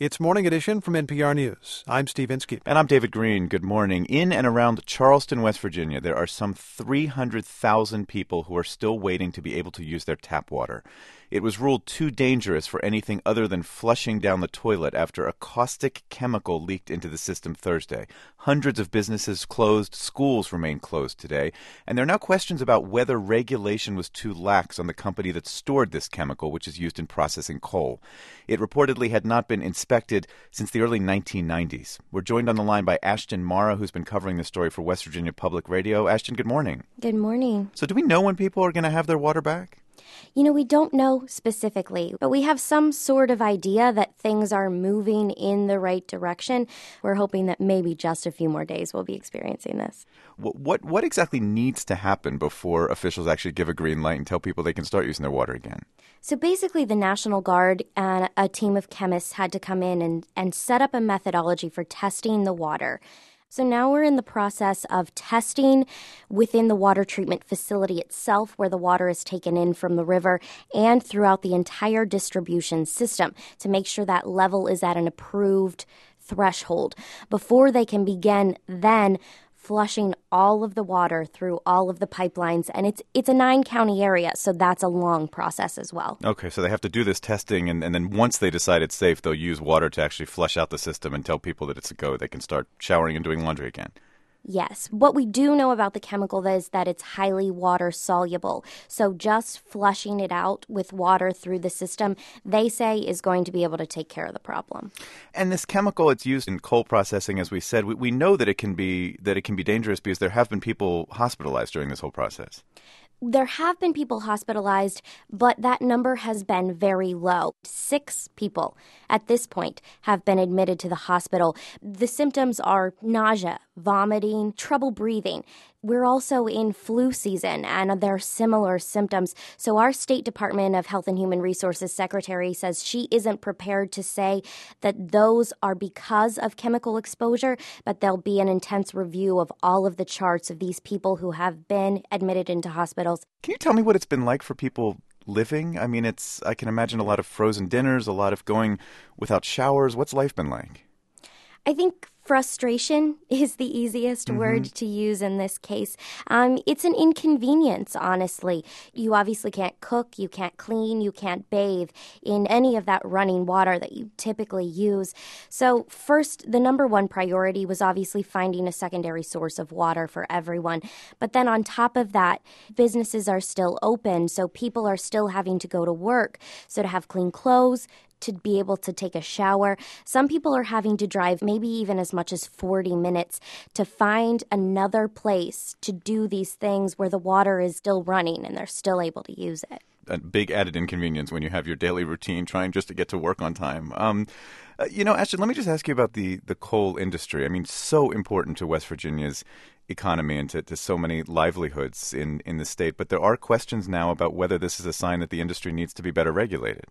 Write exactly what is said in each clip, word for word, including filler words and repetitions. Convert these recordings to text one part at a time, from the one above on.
It's Morning Edition from N P R News. I'm Steve Inskeep. And I'm David Green. Good morning. In and around Charleston, West Virginia, there are some three hundred thousand people who are still waiting to be able to use their tap water. It was ruled too dangerous for anything other than flushing down the toilet after a caustic chemical leaked into the system Thursday. Hundreds of businesses closed, schools remain closed today, and there are now questions about whether regulation was too lax on the company that stored this chemical, which is used in processing coal. It reportedly had not been inspected since the early nineteen nineties. We're joined on the line by Ashton Mara, who's been covering the story for West Virginia Public Radio. Ashton, good morning. Good morning. So do we know when people are going to have their water back? You know, we don't know specifically, but we have some sort of idea that things are moving in the right direction. We're hoping that maybe just a few more days we'll be experiencing this. What, what, what exactly needs to happen before officials actually give a green light and tell people they can start using their water again? So basically, the National Guard and a team of chemists had to come in and, and set up a methodology for testing the water. So now we're in the process of testing within the water treatment facility itself, where the water is taken in from the river, and throughout the entire distribution system to make sure that level is at an approved threshold before they can begin then flushing all of the water through all of the pipelines. And it's it's a nine-county area, so that's a long process as well. Okay, so they have to do this testing, and, and then once they decide it's safe, they'll use water to actually flush out the system and tell people that it's a go. They can start showering and doing laundry again. Yes. What we do know about the chemical is that it's highly water soluble. So just flushing it out with water through the system, they say, is going to be able to take care of the problem. And this chemical, it's used in coal processing, as we said. We, we know that it can be that it can be dangerous because there have been people hospitalized during this whole process. There have been people hospitalized, but that number has been very low. Six people at this point have been admitted to the hospital. The symptoms are nausea, vomiting, trouble breathing. We're also in flu season, and there are similar symptoms. So our State Department of Health and Human Resources secretary says she isn't prepared to say that those are because of chemical exposure, but there'll be an intense review of all of the charts of these people who have been admitted into hospitals. Can you tell me what it's been like for people living? I mean, it's I can imagine a lot of frozen dinners, a lot of going without showers. What's life been like? I think frustration is the easiest mm-hmm. word to use in this case. Um, it's an inconvenience, honestly. You obviously can't cook, you can't clean, you can't bathe in any of that running water that you typically use. So first, the number one priority was obviously finding a secondary source of water for everyone. But then on top of that, businesses are still open, so people are still having to go to work. So to have clean clothes, to be able to take a shower. Some people are having to drive maybe even as much as forty minutes to find another place to do these things where the water is still running and they're still able to use it. A big added inconvenience when you have your daily routine trying just to get to work on time. Um, uh, you know, Ashton, let me just ask you about the, the coal industry. I mean, so important to West Virginia's economy and to, to so many livelihoods in, in the state. But there are questions now about whether this is a sign that the industry needs to be better regulated.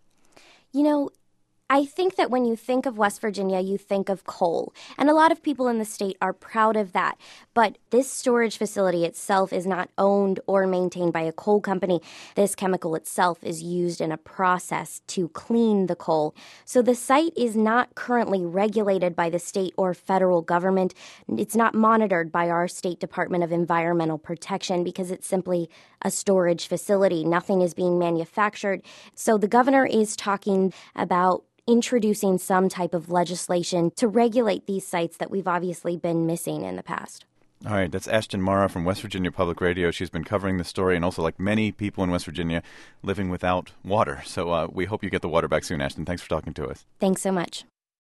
You know, I think that when you think of West Virginia, you think of coal. And a lot of people in the state are proud of that. But this storage facility itself is not owned or maintained by a coal company. This chemical itself is used in a process to clean the coal. So the site is not currently regulated by the state or federal government. It's not monitored by our State Department of Environmental Protection because it's simply a storage facility. Nothing is being manufactured. So the governor is talking about introducing some type of legislation to regulate these sites that we've obviously been missing in the past. All right, that's Ashton Mara from West Virginia Public Radio. She's been covering the story and also, like many people in West Virginia, living without water. So uh, we hope you get the water back soon, Ashton. Thanks for talking to us. Thanks so much.